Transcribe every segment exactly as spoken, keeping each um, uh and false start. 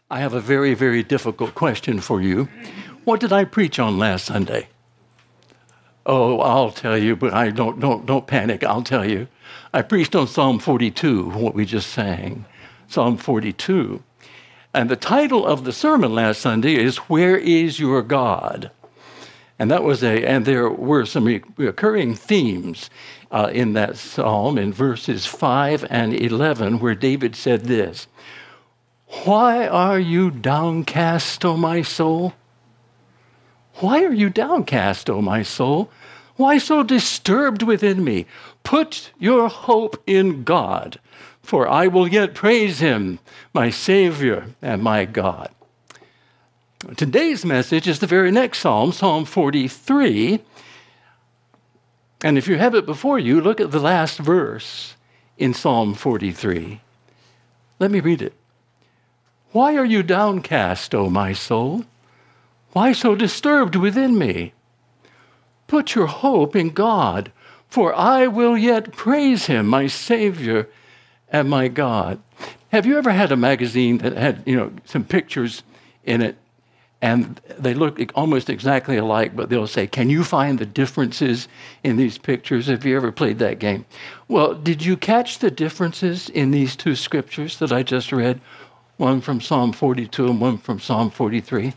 I have a very, very difficult question for you. What did I preach on last Sunday? Oh, I'll tell you, but I don't don't don't panic. I'll tell you. I preached on Psalm forty-two, what we just sang. Psalm forty-two. And the title of the sermon last Sunday is Where is Your God? And that was a and there were some recurring themes uh, in that psalm in verses five and eleven, where David said this: Why are you downcast, O my soul? Why are you downcast, O my soul? Why so disturbed within me? Put your hope in God, for I will yet praise him, my Savior and my God. Today's message is the very next psalm, Psalm forty-three. And if you have it before you, look at the last verse in Psalm forty-three. Let me read it. Why are you downcast, O my soul? Why so disturbed within me? Put your hope in God, for I will yet praise him, my Savior and my God. Have you ever had a magazine that had, you know, some pictures in it, and they look almost exactly alike, but they'll say, can you find the differences in these pictures? Have you ever played that game? Well, did you catch the differences in these two scriptures that I just read? One from Psalm forty-two and one from Psalm forty-three?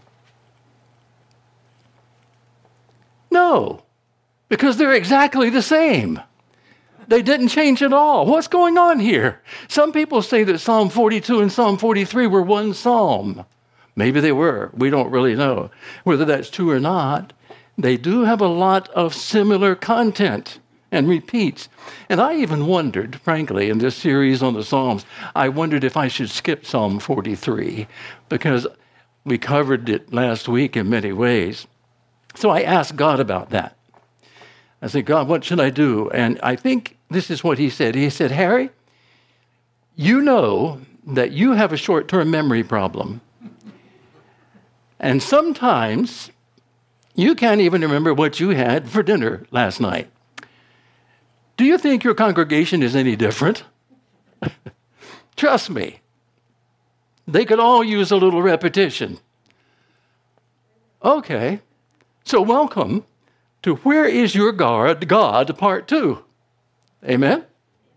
No, because they're exactly the same. They didn't change at all. What's going on here? Some people say that Psalm forty-two and Psalm forty-three were one psalm. Maybe they were. We don't really know whether that's true or not. They do have a lot of similar content and repeats. And I even wondered, frankly, in this series on the Psalms, I wondered if I should skip Psalm forty-three, because we covered it last week in many ways. So I asked God about that. I said, God, what should I do? And I think this is what he said. He said, Harry, you know that you have a short-term memory problem. And sometimes you can't even remember what you had for dinner last night. Do you think your congregation is any different? Trust me. They could all use a little repetition. Okay. So welcome to Where is Your God, God, Part two. Amen?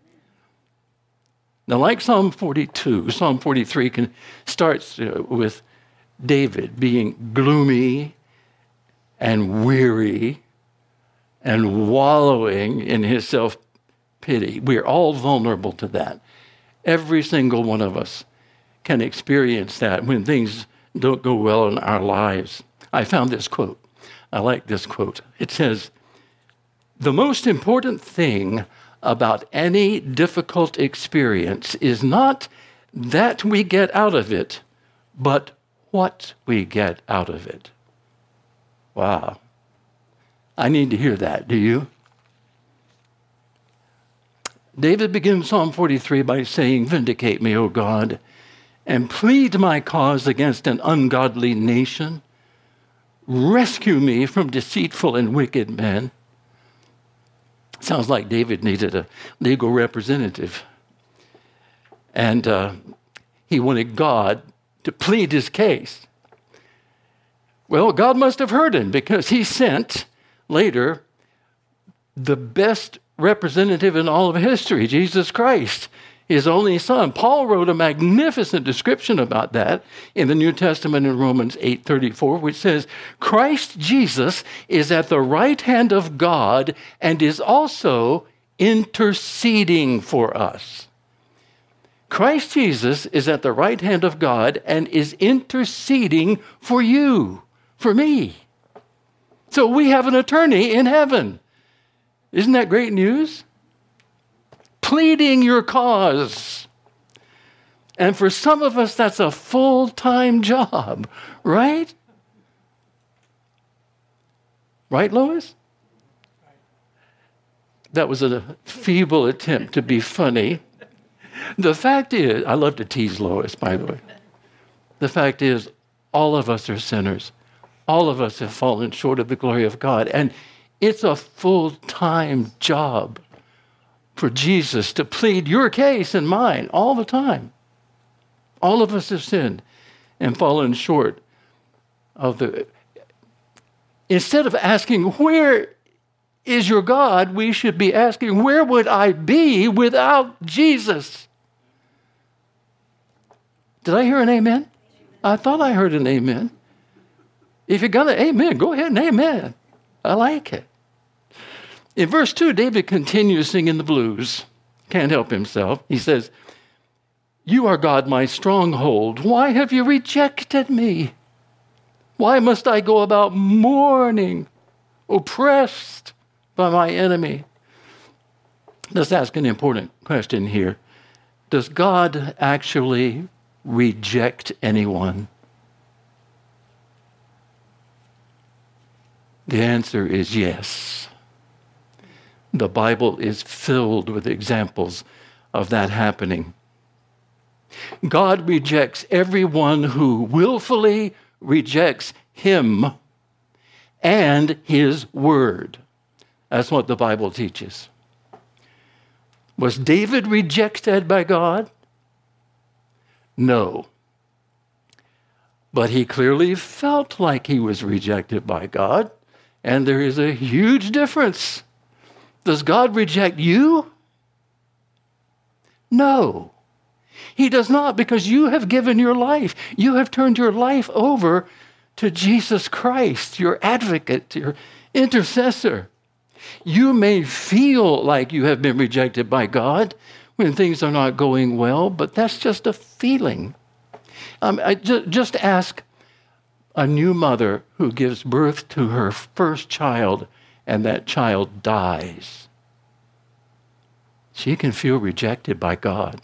Now, like Psalm forty-two, Psalm forty-three can, starts uh, with David being gloomy and weary and wallowing in his self-pity. We are all vulnerable to that. Every single one of us can experience that when things don't go well in our lives. I found this quote. I like this quote. It says, the most important thing about any difficult experience is not that we get out of it, but what we get out of it. Wow. I need to hear that. Do you? David begins Psalm forty-three by saying, vindicate me, O God, and plead my cause against an ungodly nation. Rescue me from deceitful and wicked men. Sounds like David needed a legal representative. And uh, he wanted God to plead his case. Well, God must have heard him, because he sent later the best representative in all of history, Jesus Christ, his only son. Paul wrote a magnificent description about that in the New Testament in Romans eight thirty-four, which says, Christ Jesus is at the right hand of God and is also interceding for us. Christ Jesus is at the right hand of God and is interceding for you, for me. So we have an attorney in heaven. Isn't that great news? Pleading your cause. And for some of us, that's a full-time job, right? Right, Lois? That was a feeble attempt to be funny. The fact is, I love to tease Lois, by the way. The fact is, all of us are sinners. All of us have fallen short of the glory of God. And it's a full-time job for Jesus to plead your case and mine all the time. All of us have sinned and fallen short of the... Instead of asking, where is your God, we should be asking, where would I be without Jesus? Did I hear an amen? I thought I heard an amen. If you're going to amen, go ahead and amen. I like it. In verse two, David continues singing the blues. Can't help himself. He says, you are God, my stronghold. Why have you rejected me? Why must I go about mourning, oppressed by my enemy? Let's ask an important question here. Does God actually reject anyone? The answer is yes. The Bible is filled with examples of that happening. God rejects everyone who willfully rejects him and his word. That's what the Bible teaches. Was David rejected by God? No. But he clearly felt like he was rejected by God, and there is a huge difference. Does God reject you? No. He does not, because you have given your life. You have turned your life over to Jesus Christ, your advocate, your intercessor. You may feel like you have been rejected by God when things are not going well, but that's just a feeling. Um, I ju- just ask a new mother who gives birth to her first child and that child dies. She can feel rejected by God.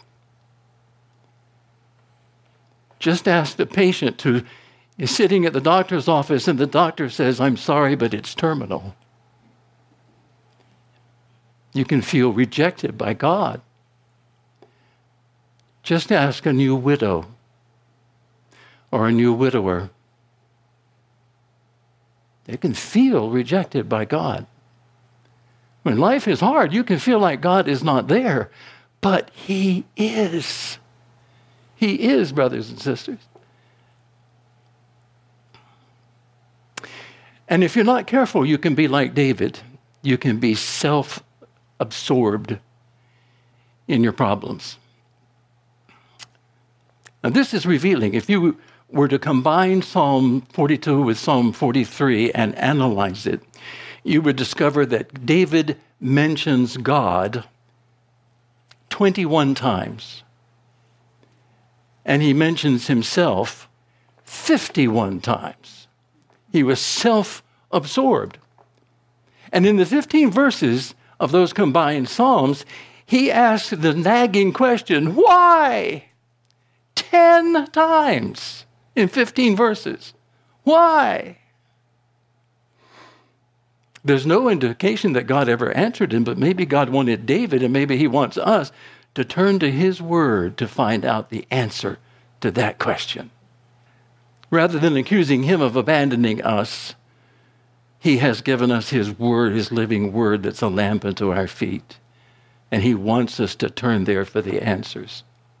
Just ask the patient who is sitting at the doctor's office and the doctor says, I'm sorry, but it's terminal. You can feel rejected by God. Just ask a new widow or a new widower. They can feel rejected by God. When life is hard, you can feel like God is not there, but he is. He is, brothers and sisters. And if you're not careful, you can be like David. You can be self-absorbed in your problems. Now, this is revealing. If you were to combine Psalm forty-two with Psalm forty-three and analyze it, you would discover that David mentions God twenty-one times. And he mentions himself fifty-one times. He was self-absorbed. And in the fifteen verses of those combined Psalms, he asked the nagging question, why? Ten times in fifteen verses. Why? There's no indication that God ever answered him, but maybe God wanted David, and maybe he wants us to turn to his word to find out the answer to that question. Rather than accusing him of abandoning us, he has given us his word, his living word that's a lamp unto our feet. And he wants us to turn there for the answers.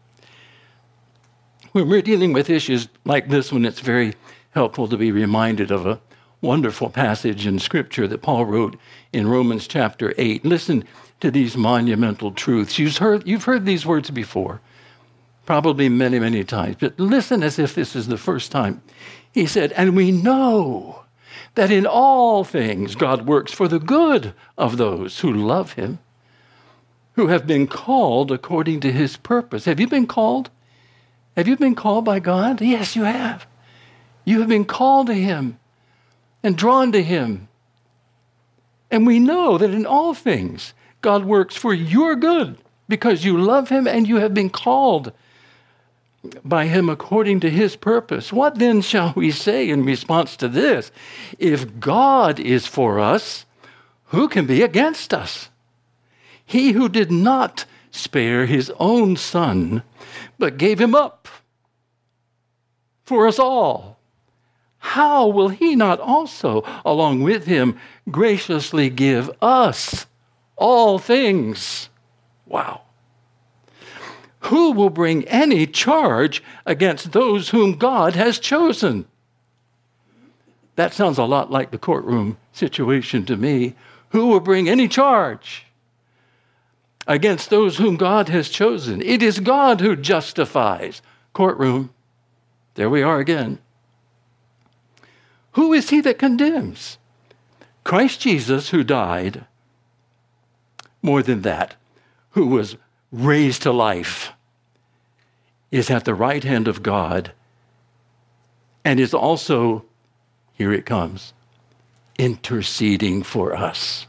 When we're dealing with issues like this one, it's very helpful to be reminded of a wonderful passage in Scripture that Paul wrote in Romans chapter eight. Listen to these monumental truths. You've heard, you've heard these words before, probably many, many times, but listen as if this is the first time. He said, and we know that in all things God works for the good of those who love him, who have been called according to his purpose. Have you been called? Have you been called by God? Yes, you have. You have been called to him and drawn to him. And we know that in all things, God works for your good because you love him and you have been called by him according to his purpose. What then shall we say in response to this? If God is for us, who can be against us? He who did not spare his own son, but gave him up for us all, how will he not also, along with him, graciously give us all things? Wow. Who will bring any charge against those whom God has chosen? That sounds a lot like the courtroom situation to me. Who will bring any charge against those whom God has chosen? It is God who justifies. Courtroom. There we are again. Who is he that condemns? Christ Jesus, who died. More than that, who was raised to life, is at the right hand of God and is also, here it comes, interceding for us.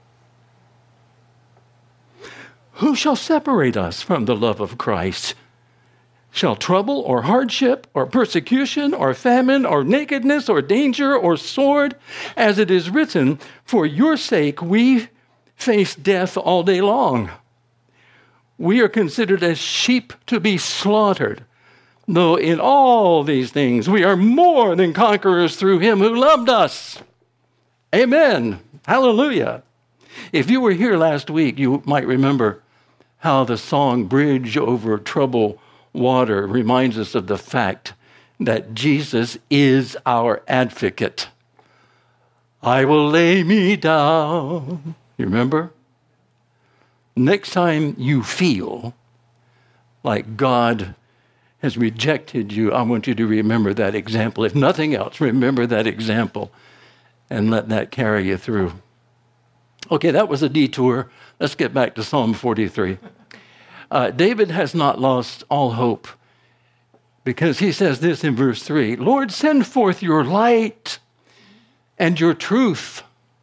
Who shall separate us from the love of Christ? Shall trouble or hardship or persecution or famine or nakedness or danger or sword? As it is written, for your sake we face death all day long. We are considered as sheep to be slaughtered. Though in all these things we are more than conquerors through him who loved us. Amen. Hallelujah. If you were here last week, you might remember how the song Bridge Over Troubled Water reminds us of the fact that Jesus is our advocate. I will lay me down. You remember? Next time you feel like God has rejected you, I want you to remember that example. If nothing else, remember that example and let that carry you through. Okay, that was a detour. Let's get back to Psalm forty-three. Uh, David has not lost all hope because he says this in verse three, Lord, send forth your light and your truth.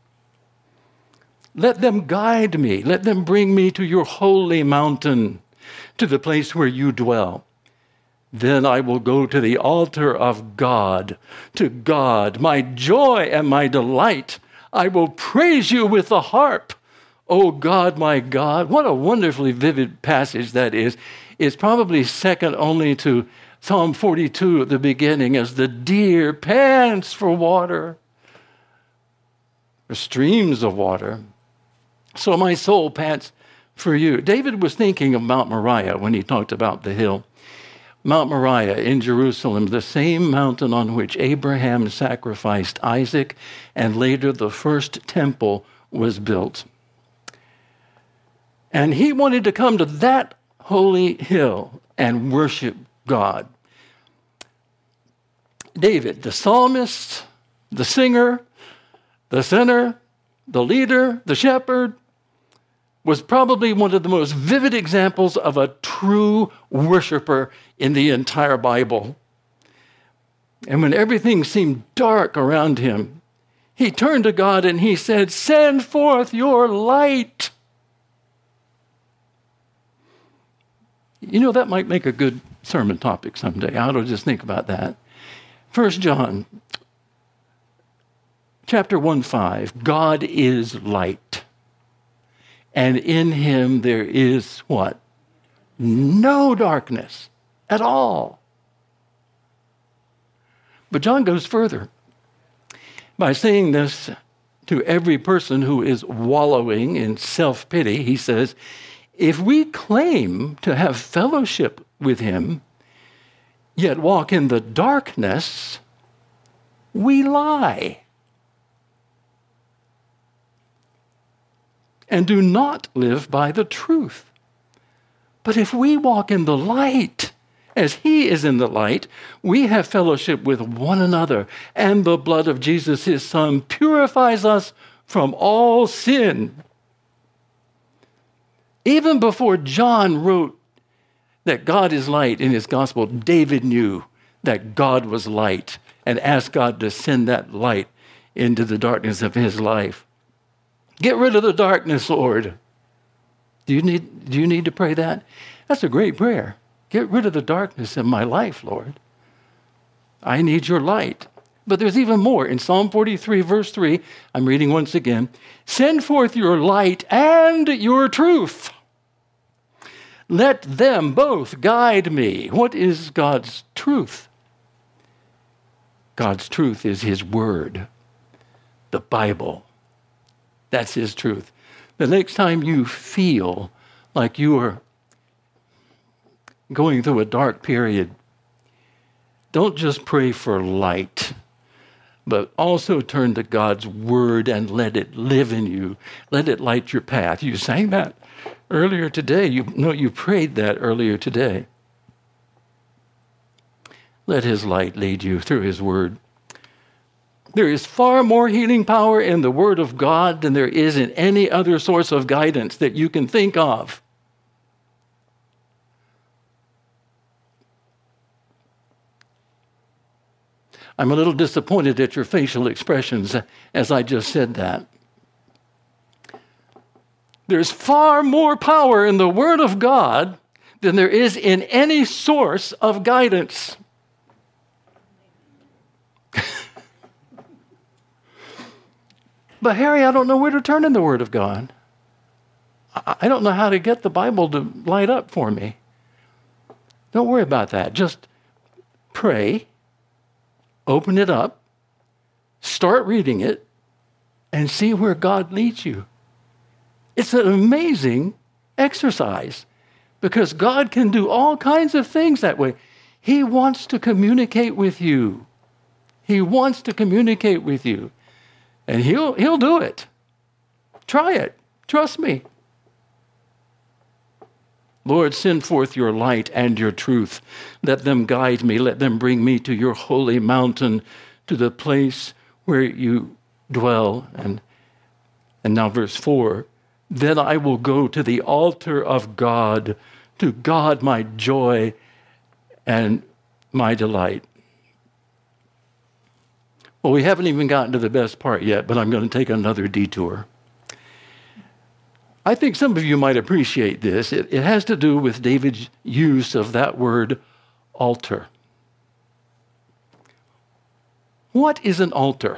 Let them guide me. Let them bring me to your holy mountain, to the place where you dwell. Then I will go to the altar of God, to God, my joy and my delight. I will praise you with the harp. O God, my God. What a wonderfully vivid passage that is. It's probably second only to Psalm forty-two at the beginning, as the deer pants for water, for streams of water. So my soul pants for you. David was thinking of Mount Moriah when he talked about the hill. Mount Moriah in Jerusalem, the same mountain on which Abraham sacrificed Isaac, and later the first temple was built. And he wanted to come to that holy hill and worship God. David, the psalmist, the singer, the sinner, the leader, the shepherd, was probably one of the most vivid examples of a true worshiper in the entire Bible. And when everything seemed dark around him, he turned to God and he said, send forth your light. You know, that might make a good sermon topic someday. I ought to just think about that. First John, chapter one, five, God is light. And in him there is what? No darkness at all. But John goes further by saying this to every person who is wallowing in self-pity. He says, if we claim to have fellowship with him, yet walk in the darkness, we lie and do not live by the truth. But if we walk in the light, as he is in the light, we have fellowship with one another, and the blood of Jesus, his son, purifies us from all sin. Even before John wrote that God is light in his gospel, David knew that God was light and asked God to send that light into the darkness of his life. Get rid of the darkness, Lord. Do you need, do you need to pray that? That's a great prayer. Get rid of the darkness in my life, Lord. I need your light. But there's even more. In Psalm forty-three, verse three, I'm reading once again, send forth your light and your truth. Let them both guide me. What is God's truth? God's truth is his word, the Bible. That's his truth. The next time you feel like you are going through a dark period, don't just pray for light, but also turn to God's word and let it live in you. Let it light your path. You sang that earlier today. You know, you prayed that earlier today. Let his light lead you through his word. There is far more healing power in the word of God than there is in any other source of guidance that you can think of. I'm a little disappointed at your facial expressions as I just said that. There's far more power in the Word of God than there is in any source of guidance. But Harry, I don't know where to turn in the Word of God. I don't know how to get the Bible to light up for me. Don't worry about that. Just pray. Open it up, start reading it, and see where God leads you. It's an amazing exercise because God can do all kinds of things that way. He wants to communicate with you. He wants to communicate with you, and he'll, he'll do it. Try it. Trust me. Lord, send forth your light and your truth. Let them guide me. Let them bring me to your holy mountain, to the place where you dwell. And, and now verse four, then I will go to the altar of God, to God my joy and my delight. Well, we haven't even gotten to the best part yet, but I'm going to take another detour. I think some of you might appreciate this. It, it has to do with David's use of that word altar. What is an altar?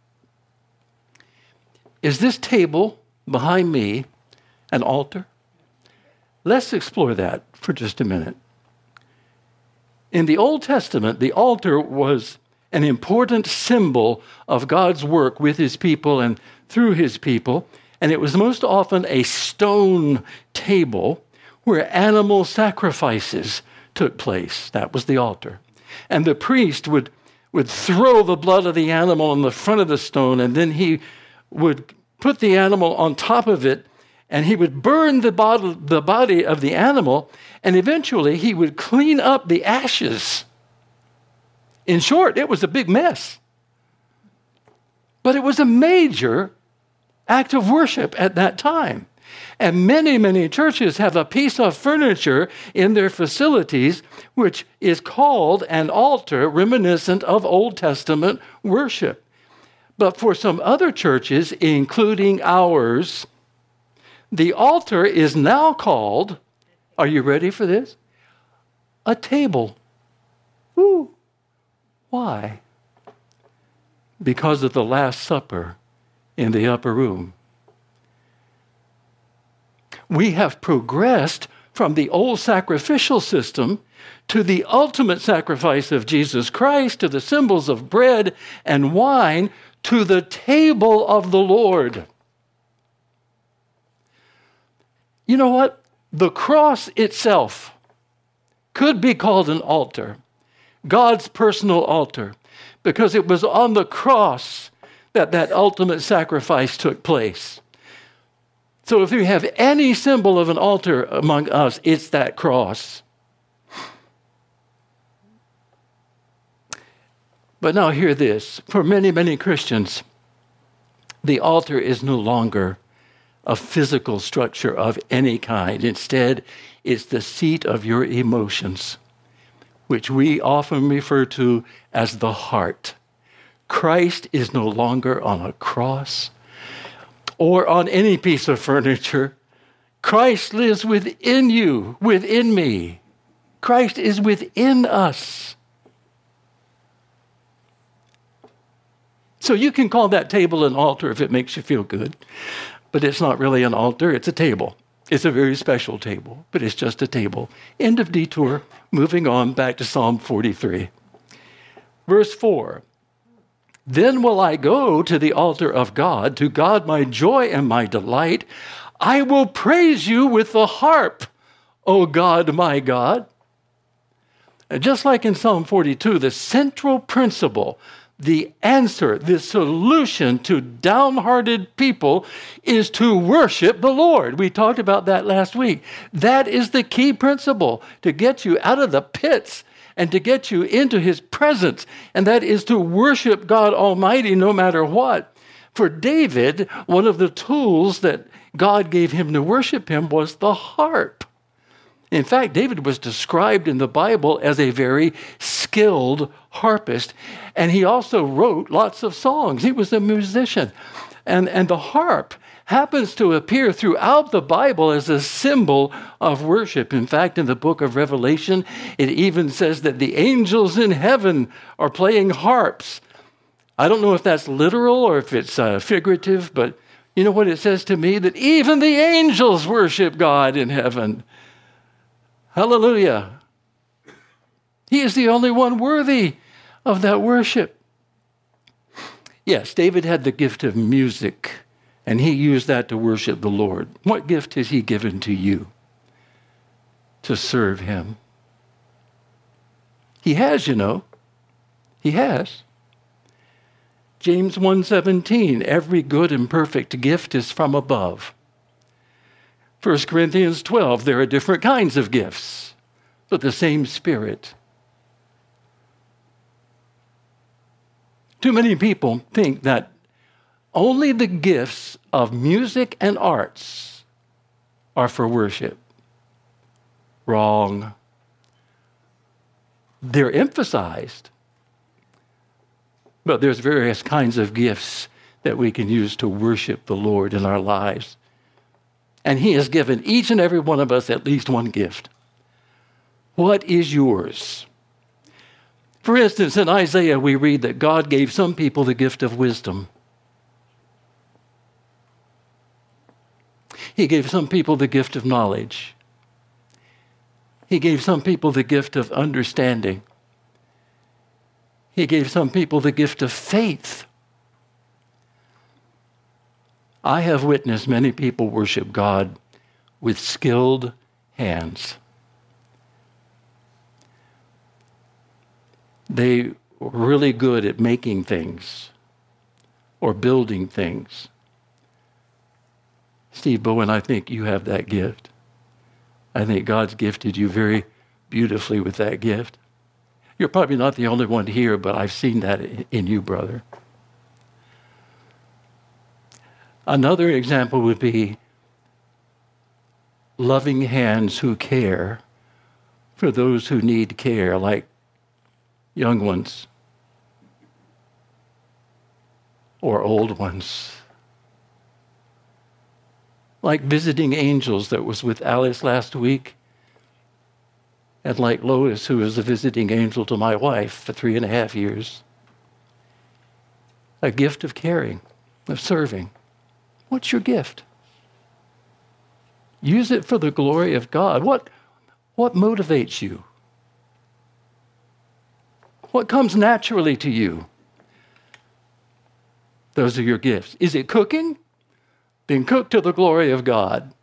Is this table behind me an altar? Let's explore that for just a minute. In the Old Testament, the altar was an important symbol of God's work with his people and through his people. And it was most often a stone table where animal sacrifices took place. That was the altar. And the priest would, would throw the blood of the animal on the front of the stone, and then he would put the animal on top of it, and he would burn the body, the body of the animal, and eventually he would clean up the ashes. In short, it was a big mess. But it was a major act of worship at that time. And many, many churches have a piece of furniture in their facilities which is called an altar, reminiscent of Old Testament worship. But for some other churches, including ours, the altar is now called, are you ready for this? A table. Ooh. Why? Because of the Last Supper in the upper room. We have progressed from the old sacrificial system to the ultimate sacrifice of Jesus Christ, to the symbols of bread and wine, to the table of the Lord. You know what? The cross itself could be called an altar, God's personal altar, because it was on the cross that that ultimate sacrifice took place. So if you have any symbol of an altar among us, it's that cross. But now hear this. For many, many Christians, the altar is no longer a physical structure of any kind. Instead, it's the seat of your emotions, which we often refer to as the heart. Christ is no longer on a cross or on any piece of furniture. Christ lives within you, within me. Christ is within us. So you can call that table an altar if it makes you feel good, but it's not really an altar, it's a table. It's a very special table, but it's just a table. End of detour, moving on back to Psalm forty-three. Verse four. Then will I go to the altar of God, to God my joy and my delight. I will praise you with the harp, O God, my God. Just like in Psalm forty-two, the central principle, the answer, the solution to downhearted people is to worship the Lord. We talked about that last week. That is the key principle to get you out of the pits and to get you into his presence. And that is to worship God Almighty no matter what. For David, one of the tools that God gave him to worship him was the harp. In fact, David was described in the Bible as a very skilled harpist, and he also wrote lots of songs. He was a musician. And, and the harp happens to appear throughout the Bible as a symbol of worship. In fact, in the book of Revelation, it even says that the angels in heaven are playing harps. I don't know if that's literal or if it's uh, figurative, but you know what it says to me? That even the angels worship God in heaven. Hallelujah. He is the only one worthy of that worship. Yes, David had the gift of music, and he used that to worship the Lord. What gift has he given to you to serve him? He has, you know. He has. James one seventeen, every good and perfect gift is from above. First Corinthians twelve, there are different kinds of gifts, but the same Spirit. Too many people think that only the gifts of music and arts are for worship. Wrong. They're emphasized, but there's various kinds of gifts that we can use to worship the Lord in our lives. And he has given each and every one of us at least one gift. What is yours? For instance, in Isaiah, we read that God gave some people the gift of wisdom. He gave some people the gift of knowledge. He gave some people the gift of understanding. He gave some people the gift of faith. I have witnessed many people worship God with skilled hands. They were really good at making things or building things. Steve Bowen, I think you have that gift. I think God's gifted you very beautifully with that gift. You're probably not the only one here, but I've seen that in you, brother. Another example would be loving hands who care for those who need care, like young ones or old ones. Like visiting angels that was with Alice last week, and like Lois, who was a visiting angel to my wife for three and a half years. A gift of caring, of serving. What's your gift? Use it for the glory of God. What, what motivates you? What comes naturally to you? Those are your gifts. Is it cooking? Then cook to the glory of God.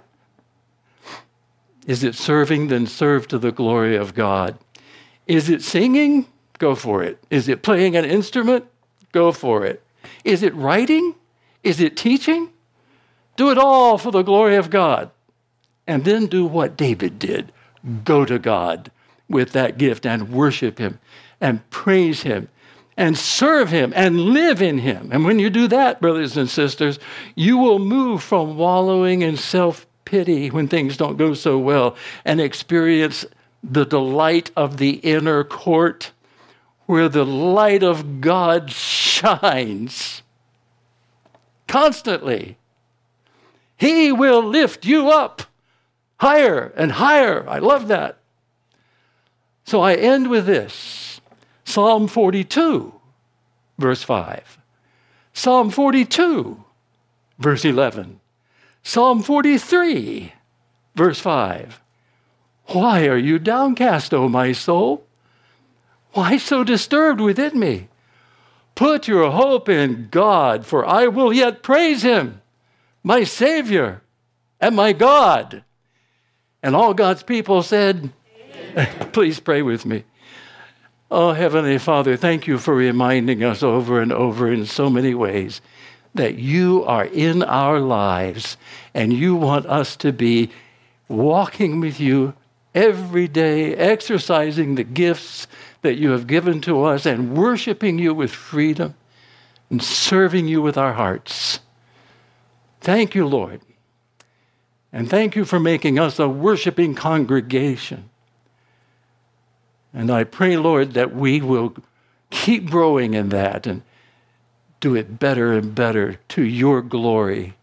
Is it serving? Then serve to the glory of God. Is it singing? Go for it. Is it playing an instrument? Go for it. Is it writing? Is it teaching? Do it all for the glory of God. And then do what David did. Go to God with that gift and worship him and praise him and serve him and live in him. And when you do that, brothers and sisters, you will move from wallowing in self-pity when things don't go so well and experience the delight of the inner court where the light of God shines constantly. He will lift you up higher and higher. I love that. So I end with this. Psalm forty-two, verse five. Psalm forty-two, verse eleven. Psalm forty-three, verse five. Why are you downcast, O my soul? Why so disturbed within me? Put your hope in God, for I will yet praise him, my Savior and my God. And all God's people said, Please pray with me. Oh, Heavenly Father, thank you for reminding us over and over in so many ways that you are in our lives and you want us to be walking with you every day, exercising the gifts that you have given to us and worshiping you with freedom and serving you with our hearts. Thank you, Lord. And thank you for making us a worshiping congregation. And I pray, Lord, that we will keep growing in that and do it better and better to your glory.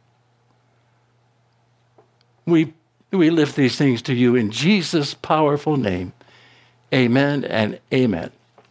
We, we lift these things to you in Jesus' powerful name. Amen and amen.